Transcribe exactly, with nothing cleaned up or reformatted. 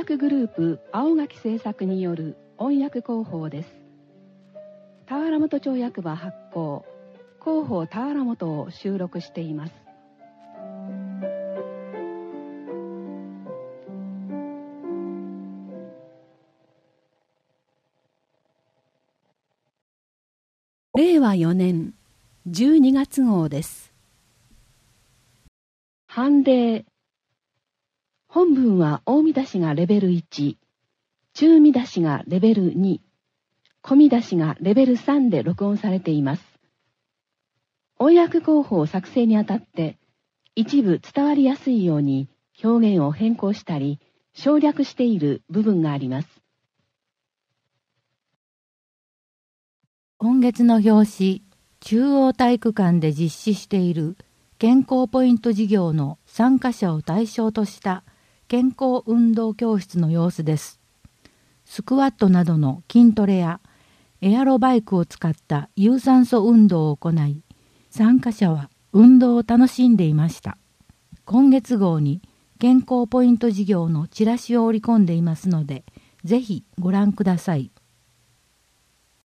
訳グループ青垣製作による音訳広報です。田原本町役場発行広報田原本を収録しています。れいわよねんじゅうにがつ号です。判例。本文は大見出しがレベルいち、中見出しがレベルに、小見出しがレベルさんで録音されています。音訳広報作成にあたって一部伝わりやすいように表現を変更したり省略している部分があります。 今月の表紙、中央体育館で実施している健康ポイント事業の参加者を対象とした健康運動教室の様子です。スクワットなどの筋トレやエアロバイクを使った有酸素運動を行い、参加者は運動を楽しんでいました。今月号に健康ポイント事業のチラシを織り込んでいますので、ぜひご覧ください。